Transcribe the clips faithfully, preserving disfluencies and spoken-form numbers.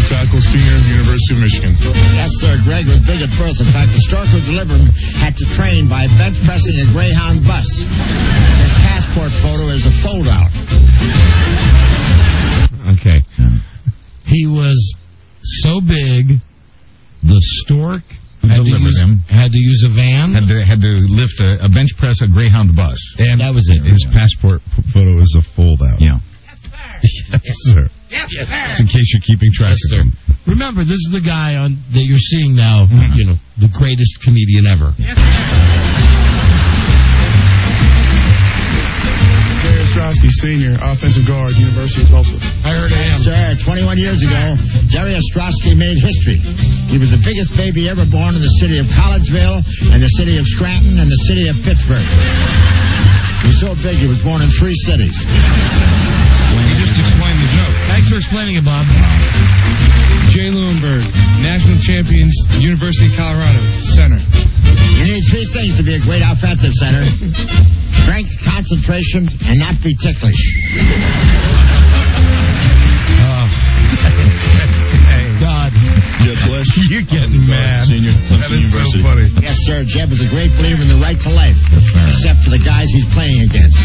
offensive tackle, senior, University of Michigan. Yes, sir. Greg was big at birth. In fact, the stork who delivered him had to train by bench pressing a Greyhound bus. His passport photo is a fold-out. Okay. He was so big, the stork had to, use, him. had to use a van. Had to, had to lift a, a bench press a Greyhound bus. And that was it. His passport p- photo is a fold-out. Yeah. Yes, sir. Yes, sir. Just in case you're keeping track Yes, of him. Remember, this is the guy on that you're seeing now, mm-hmm. you know, the greatest comedian ever. Yes, Gary Ostrowski, senior, offensive guard, University of Tulsa. I heard of him. Sir, twenty-one years ago, Jerry Ostrowski made history. He was the biggest baby ever born in the city of Collegeville and the city of Scranton and the city of Pittsburgh. He was so big he was born in three cities. He just explained the joke. Thanks for explaining it, Bob. Jay Lewinberg, national champions, University of Colorado, center. You need three things to be a great offensive center. Strength, concentration, and not be ticklish. Oh. God. Jeb Bush. You're getting mad. Senior, Clemson That is University. so funny. Yes, sir. Jeb is a great believer in the right to life, except for the guys he's playing against.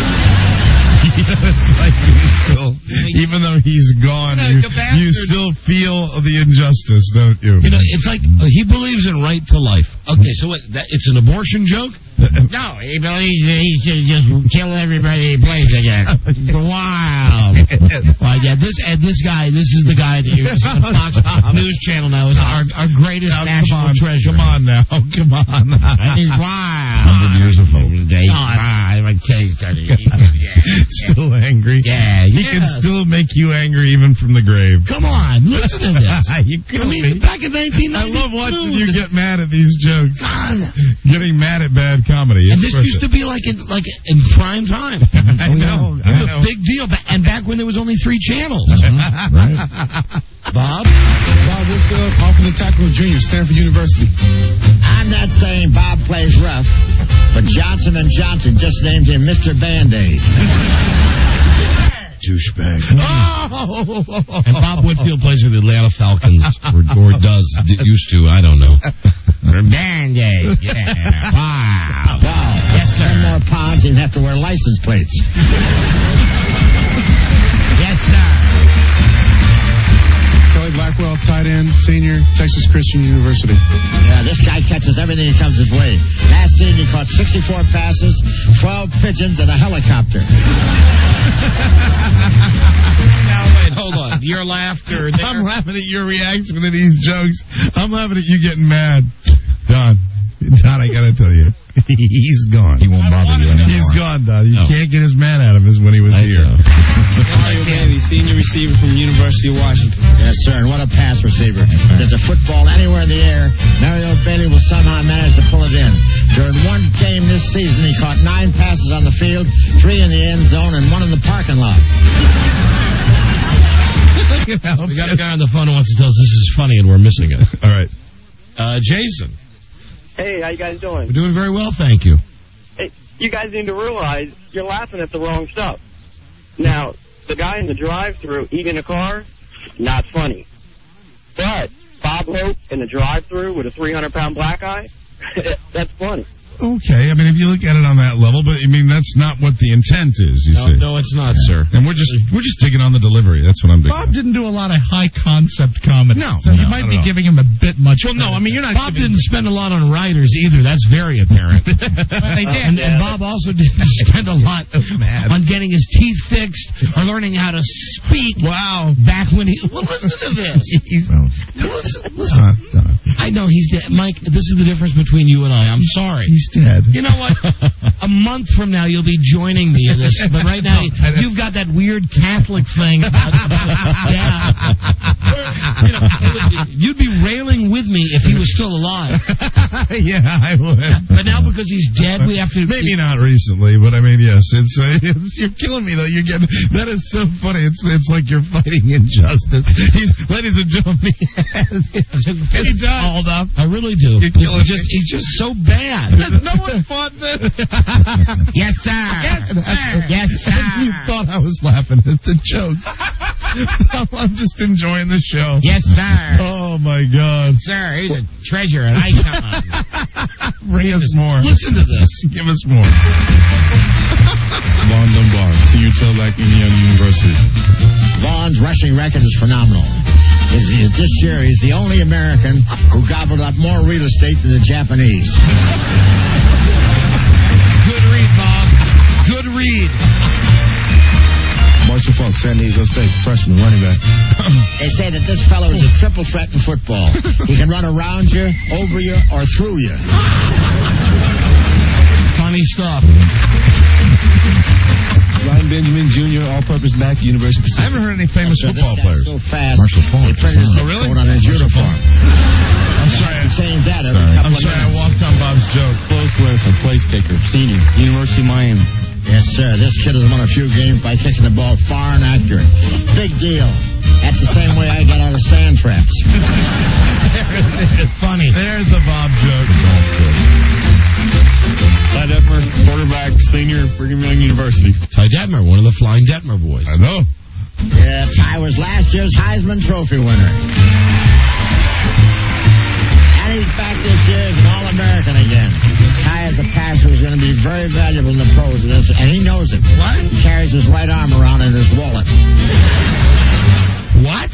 It's like you still, even though he's gone, you, you still feel the injustice, don't you? You know, it's like uh, he believes in right to life. Okay, so what? That, it's an abortion joke? No, he believes that he should just kill everybody he plays against. Wow. Well, yeah, this and this guy, this is the guy that you're on Fox News Channel now is our, our greatest now, national come on, treasure. Come on now, come on. Wow. Hundred years of hope. I like tell you something. Still angry? Yeah, He yes. can still make you angry even from the grave. Come on, listen to this. you I mean, back in nineteen ninety-two. I love watching you get mad at these jokes. Getting mad at bad comedy. And this used to be like in like in prime time. I know. It I was know. a big deal. Ba- And back when there was only three channels. Right. Bob? Bob Whitfield, offensive tackle, junior, Stanford University. I'm not saying Bob plays rough, but Johnson and Johnson just named him Mister Band-Aid. Douchebag. Oh! And Bob Whitfield plays for the Atlanta Falcons, or, or does, d- used to, I don't know. Band-Aid, yeah. Wow. Wow. Yes, sir. Ten more pounds, he'd have to wear license plates. Yes, sir. Kelly Blackwell, tight end, senior, Texas Christian University. Yeah, this guy catches everything that comes his way. Last season, he caught sixty-four passes, twelve pigeons, and a helicopter. Now, wait, hold on. Your laughter there. I'm laughing at your reaction to these jokes. I'm laughing at you getting mad. Don. Don, I gotta tell you. He's gone. He won't bother you anymore. He's gone, Don. You No. can't get as mad at him as when he was I here. know. Mario Bailey, senior receiver from University of Washington. Yes, sir, and what a pass receiver. If there's a football anywhere in the air, Mario Bailey will somehow manage to pull it in. During one game this season, he caught nine passes on the field, three in the end zone, and one in the parking lot. We got a guy on the phone who wants to tell us this is funny and we're missing it. All right. Uh, Jason. Hey, how you guys doing? We're doing very well, thank you. Hey, you guys need to realize you're laughing at the wrong stuff. Now, the guy in the drive-thru eating a car, not funny. But Bob Hope in the drive-thru with a three hundred pound black eye, that's funny. Okay, I mean, if you look at it on that level, but I mean, that's not what the intent is, you No, see. no, it's not, sir. And we're just we're just digging on the delivery. That's what I'm digging. Bob didn't do a lot of high concept comedy. No, so no, you might not be at all. giving him a bit much. Well, no, I mean, you're not. Bob giving- didn't spend a lot on writers either. That's very apparent. But they did. And, and Bob also didn't spend a lot Mad. on getting his teeth fixed or learning how to speak. Wow. Back when he... Well, listen to this. Well, Listen, listen. uh, uh, I know he's dead. Mike, this is the difference between you and I. I'm sorry. he's dead. You know what? A month from now, you'll be joining me in this. But right now, you've got that weird Catholic thing about, about dad. You know, it would- you'd be railing with me if he was still alive. Yeah, I would. But now, because because he's dead, we have to... Maybe not recently, but I mean, yes. It's, uh, it's you're killing me, though. You're getting... That is so funny. It's it's like you're fighting injustice. He's, ladies and gentlemen, he has his fist hauled up. I really do. You're killing He's just, he's just so bad. No one fought this. Yes, sir. Yes, sir. Yes, sir. You thought I was laughing at the jokes. I'm just enjoying the show. Yes, sir. Oh, my God. Sir, he's a treasure, an icon. Bring us more. Listen to this. Give us more. Vaughn Dunbar, senior tailback, Indiana University. Vaughn's rushing record is phenomenal. Is, is this year, he's the only American who gobbled up more real estate than the Japanese. Good read, Bob. Good read. Marshall Falk, San Diego State, freshman running back. They say that this fellow is a triple threat in football. He can run around you, over you, or through you. Funny stuff. Ryan Benjamin, Junior, all-purpose back, University of I haven't heard any famous So football this guy's players. so fast, Marshall Falk. they printed his Oh, zip really? code on his Marshall uniform. I'm sorry. I change that every Sorry. couple I'm of sorry. I minutes. walked on Bob's joke. Close work, a place taker, senior, University of Miami. Yes, sir. This kid has won a few games by kicking the ball far and accurate. Big deal. That's the same way I get out of sand traps. Funny. There's a Bob joke. Ty Detmer, quarterback, senior, Brigham Young University. Ty Detmer, one of the Flying Detmer boys. I know. Yeah, Ty was last year's Heisman Trophy winner. And he's back this year as an All-American again. Ty is a passer who's going to be very valuable in the pros of this, and he knows it. What? He carries his right arm around in his wallet. What?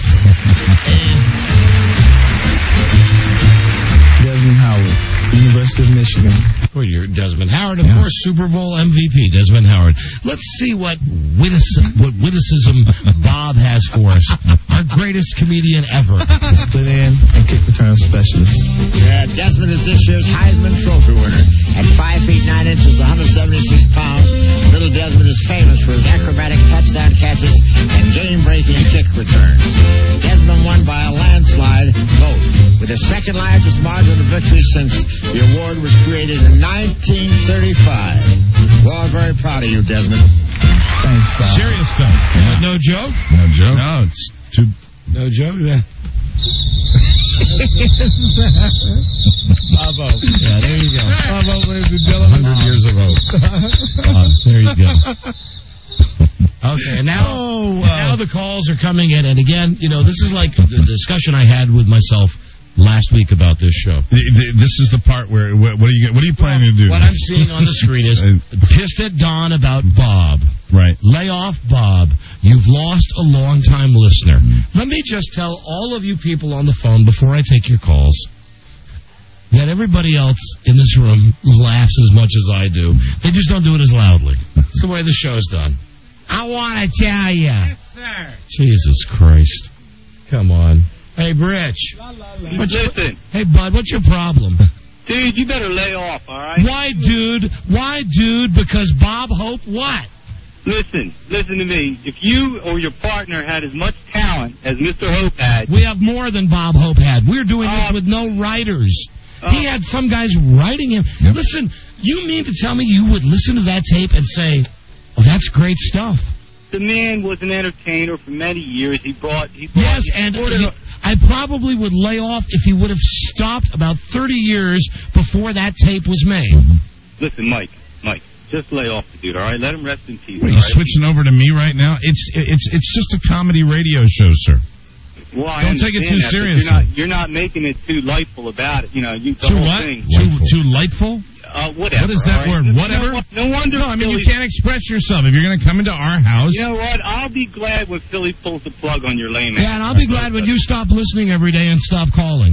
Desmond Howard, University of Michigan. Well, you're Desmond Howard, of course, Super Bowl M V P, Desmond Howard. Let's see what witticism, what witticism Bob has for us. Our greatest comedian ever. Split in and kick return specialist. Yeah, Desmond is this year's Heisman Trophy winner. At five feet nine inches, one hundred seventy-six pounds, little Desmond is famous for his acrobatic touchdown catches and game-breaking kick returns. Desmond won by a landslide vote, with the second largest margin of victory since the award was created in nineteen thirty-five. We're all very proud of you, Desmond. Thanks, Bob. Serious stuff. Uh, no joke? No joke? No, it's too... No joke? Yeah. Bravo. Yeah, there you go. Bravo, ladies and gentlemen. Hundred years of hope. Uh, there you go. Okay, and now, Oh, and now the calls are coming in, and again, you know, this is like the discussion I had with myself last week about this show. The- the- This is the part where what, what are you what are you planning to do? What I'm seeing on the screen is pissed at Don about Bob. Right. Lay off Bob. You've lost a long-time listener. Let me just tell all of you people on the phone before I take your calls that everybody else in this room laughs as much as I do. They just don't do it as loudly. It's the way the show's done. I want to tell you. Yes, sir. Jesus Christ. Come on. Hey, Rich. What's your, Listen, hey, Bud, what's your problem? dude, you better lay off, all right? Why, dude? Why, dude? Because Bob Hope what? Listen, listen to me. If you or your partner had as much talent as Mister Hope had, We have more than Bob Hope had. We're doing this Uh, with no writers. uh, He had some guys writing him. Yep. Listen, you mean to tell me you would listen to that tape and say, oh, that's great stuff? the man was an entertainer for many years. He brought, he brought, Yes, he and brought he- it- I probably would lay off if he would have stopped about thirty years before that tape was made. listen, Mike, Mike, just lay off the dude, all right? Let him rest in peace. Are all you right? switching over to me right now? It's it's it's just a comedy radio show, sir. Well, I Don't take it understand too that, but seriously. You're not, you're not making it too lightful about it. You know, you, the Too whole what? thing. Too too lightful? Uh, whatever. What is that all right? word? No- Whatever? No, no wonder. No, I mean you Philly- can't express yourself. If you're going to come into our house, You know what? I'll be glad when Philly pulls the plug on your lane. Yeah, and I'll be glad when you stop listening every day and stop calling.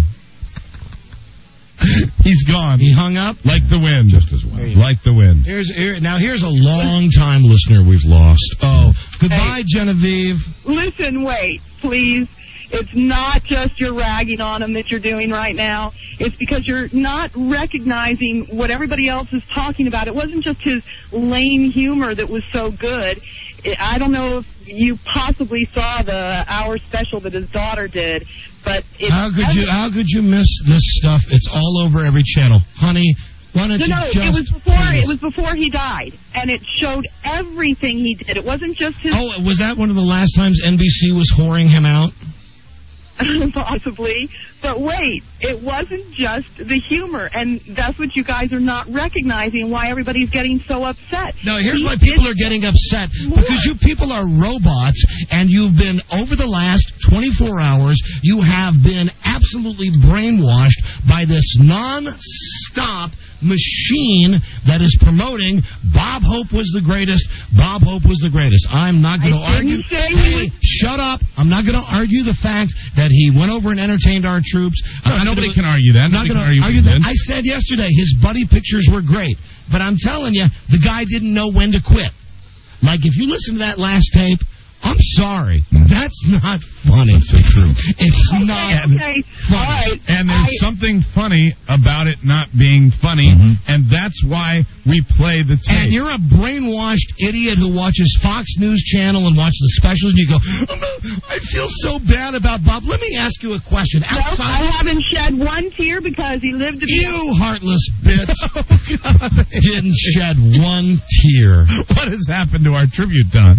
he's gone. He hung up? Like the wind. Just as well. Like the wind. Here's here, now here's a long-time listener we've lost. Oh, goodbye, Genevieve. Listen, wait, please. It's not just your ragging on him that you're doing right now. It's because you're not recognizing what everybody else is talking about. It wasn't just his lame humor that was so good. I don't know if you possibly saw the hour special that his daughter did, but it How could you how could you miss this stuff? It's all over every channel. Honey, Why don't No, you no, just... it was before. please- It was before he died, and it showed everything he did. It wasn't just his. Oh, was that one of the last times N B C was whoring him out? Possibly, but wait, it wasn't just the humor, and that's what you guys are not recognizing. Why everybody's getting so upset? No, here's He why people did are getting upset. more. Because you people are robots, and you've been, over the last twenty-four hours, you have been absolutely brainwashed by this non-stop machine that is promoting Bob Hope was the greatest, Bob Hope was the greatest. I'm not going to I argue. didn't say Hey, he was- shut up. I'm not going to argue the fact that he went over and entertained our troops. I'm not Nobody gonna- can argue that. I'm not Nobody going can to argue argue what he that. did. I said yesterday his buddy pictures were great, but I'm telling you, the guy didn't know when to quit. Like, if you listen to that last tape, I'm sorry. That's not funny. So true. It's Okay, not okay, all funny. right. And there's I- something funny about it not being funny, and that's why we play the tape. And you're a brainwashed idiot who watches Fox News Channel and watches the specials, and you go, "Oh, no, I feel so bad about Bob." Let me ask you a question. Nope, I Outside, haven't shed one tear because he lived to be. you heartless bitch didn't shed one tear. What has happened to our tribute, Don?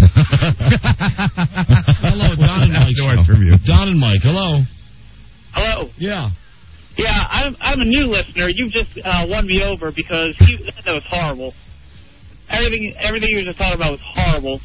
Hello, Don and Mike. To our show. tribute. Don and Mike, hello. Hello. Yeah. Yeah, I'm I'm a new listener. You just uh, won me over because you, that was horrible. Everything everything you were just talking about was horrible.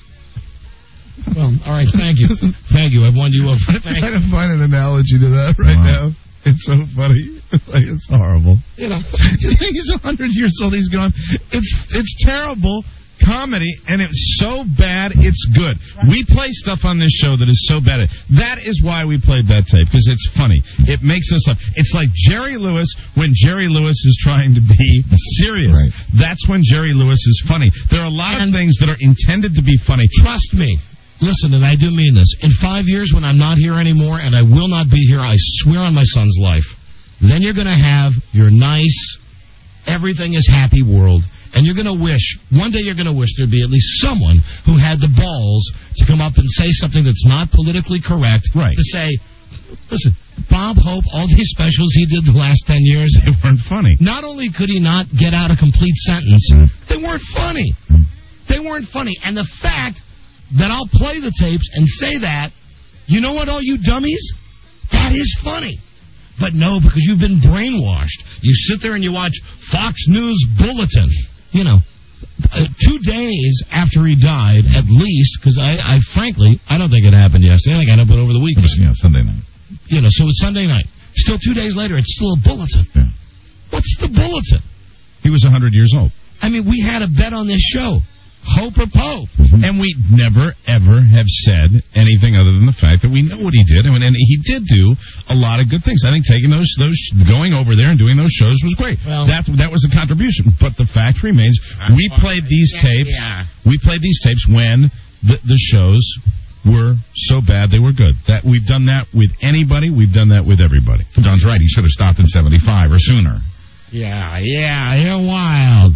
Well, all right, thank you. Thank you. I've won you over. I'm Thank trying to find an analogy to that right Wow. now. It's so funny. It's like, it's horrible. you. know. Just think he's a hundred years old. He's gone. It's it's terrible comedy, and it's so bad it's good. We play stuff on this show that is so bad. That is why we played that tape, because it's funny. It makes us laugh. It's like Jerry Lewis when Jerry Lewis is trying to be serious. Right. That's when Jerry Lewis is funny. There are a lot And- of things that are intended to be funny. Trust me. Listen, and I do mean this. In five years, when I'm not here anymore, and I will not be here, I swear on my son's life, then you're going to have your nice, everything is happy world. And you're going to wish, one day you're going to wish there'd be at least someone who had the balls to come up and say something that's not politically correct. Right. To say, listen, Bob Hope, all these specials he did the last ten years, They weren't funny. not only could he not get out a complete sentence, they weren't funny. They weren't funny. And the fact that I'll play the tapes and say that, you know what, all you dummies? That is funny. But no, because you've been brainwashed. You sit there and you watch Fox News Bulletin. You know, uh, two days after he died, at least, because I, I frankly, I don't think it happened yesterday. I think it happened over the weekend. Yeah, Sunday night. You know, so it's Sunday night. Still two days later, it's still a bulletin. Yeah. What's the bulletin? He was a hundred years old. I mean, we had a bet on this show. Hope or Pope. And we never, ever have said anything other than the fact that we know what he did. I mean, and he did do a lot of good things. I think taking those, those, going over there and doing those shows was great. Well- that that was a contribution. But the fact remains, we played these Yeah, tapes. yeah. We played these tapes when the, the shows were so bad they were good. That we've done that with anybody. We've done that with everybody. Don's right. He should have stopped in seventy-five or sooner. Yeah, yeah, you're wild.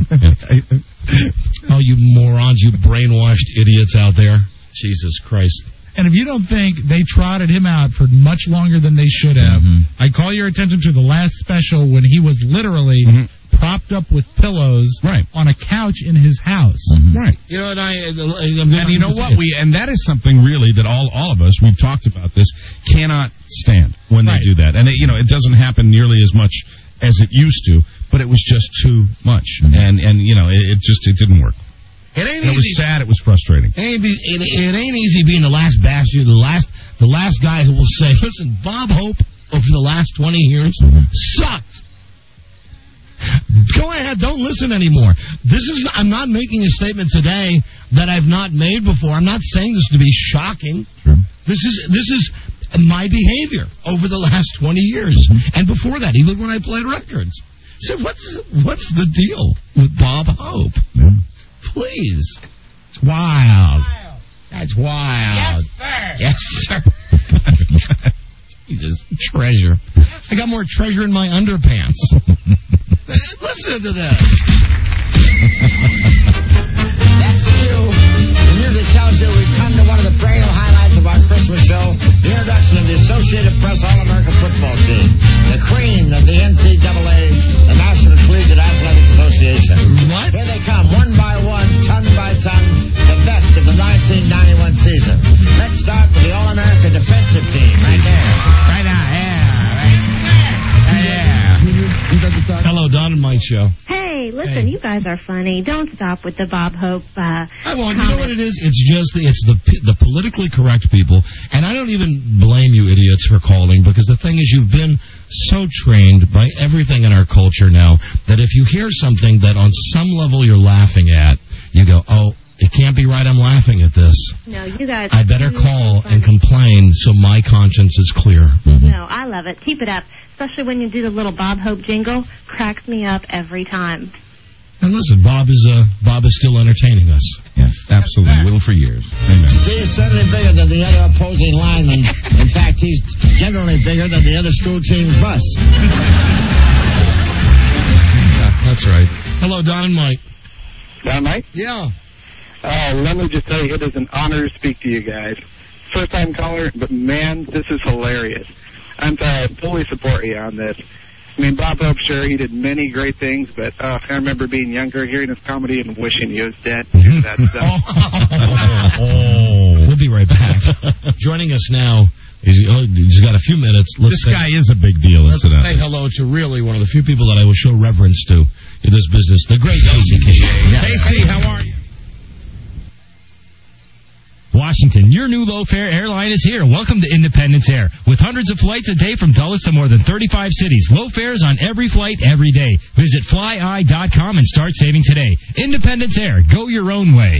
Oh, you morons, you brainwashed idiots out there. Jesus Christ. And if you don't think they trotted him out for much longer than they should have, Mhm. I call your attention to the last special when he was literally Mhm. propped up with pillows Right. on a couch in his house. Right. You know, and I, I'm And you know what? We and that is something really that all all of us, we've talked about this, cannot stand when Right. they do that. And it, you know, it doesn't happen nearly as much as it used to, but it was just too much. And and you know, it, it just it didn't work. It ain't It was easy. sad. It was frustrating. It ain't, be, it, it ain't easy being the last bastard, the last, the last guy who will say, "Listen, Bob Hope over the last twenty years sucked." Go ahead, don't listen anymore. This is, I'm not making a statement today that I've not made before. I'm not saying this to be shocking. Sure. This is this is my behavior over the last twenty years, and before that, even when I played records. So what's what's the deal with Bob Hope? Yeah. Please, it's wild. That's wild. Yes, sir. Yes, sir. Jesus, treasure. I got more treasure in my underpants. Listen to this. That's you. The music tells you we've come to one of the perennial highlights of our Christmas show, the introduction of the Associated Press All-American Football Team, the cream of the N C double A, the National Collegiate Athletic Association. Mike Show. Hey, listen, Hey. you guys are funny. Don't stop with the Bob Hope. Uh, I won't. You know what it is? It's just the, it's the the politically correct people, and I don't even blame you idiots for calling, because the thing is, you've been so trained by everything in our culture now that if you hear something that on some level you're laughing at, you go, oh, it can't be right, I'm laughing at this. No, you guys. I better you call are and funny. complain so my conscience is clear. No, I love it. Keep it up. Especially when you do the little Bob Hope jingle. Cracks me up every time. And listen, Bob is uh, Bob is still entertaining us. Yes, absolutely. Will for years. Amen. Steve's certainly bigger than the other opposing lineman. In fact, he's generally bigger than the other school team's bus. Yeah, that's right. Hello, Don and Mike. Don, Mike? Yeah. Uh, let me just tell you, it is an honor to speak to you guys. First time caller, but man, this is hilarious. I'm sorry, I fully support you on this. I mean, Bob Hope, sure, he did many great things, but uh, I remember being younger, hearing his comedy, and wishing he was dead. That stuff. We'll be right back. Joining us now, he's, oh, he's got a few minutes. Let's This say, guy is a big deal, let's incidentally. say hello to really one of the few people that I will show reverence to in this business, the great Casey King. Casey, how are you? Washington, your new low-fare airline is here. Welcome to Independence Air. With hundreds of flights a day from Dulles to more than thirty-five cities. Low fares on every flight, every day. Visit fly eye dot com and start saving today. Independence Air. Go your own way.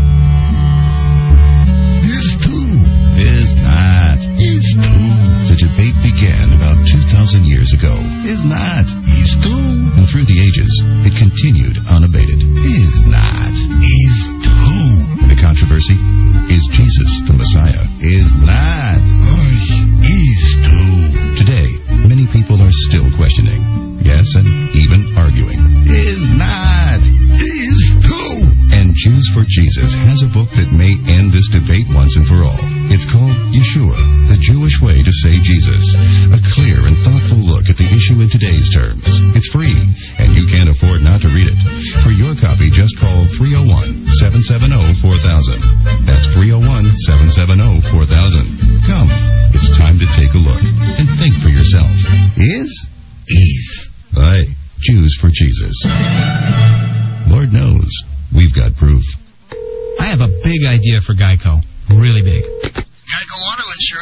Is too. Is not. Is too. The debate began about two thousand years ago. Is not. Is too. And through the ages, it continued unabated. Is not. Is too. The controversy? Is Jesus the Messiah? Is not. Is too. Today, many people are still questioning. Yes, and even arguing. Is not. Is too. And Jews for Jesus has a book that may end this debate once and for all. It's called Yeshua, the Jewish way to say Jesus. A clear and thoughtful look at the issue in today's terms. It's free, and you can't afford not to read it. For your copy, just call three oh one, seven seven oh, four thousand. That's three oh one, seven seven oh, four thousand. Come, it's time to take a look and think for yourself. Is? Is. Aye, Jews for Jesus. Lord knows, we've got proof. I have a big idea for Geico. Really big.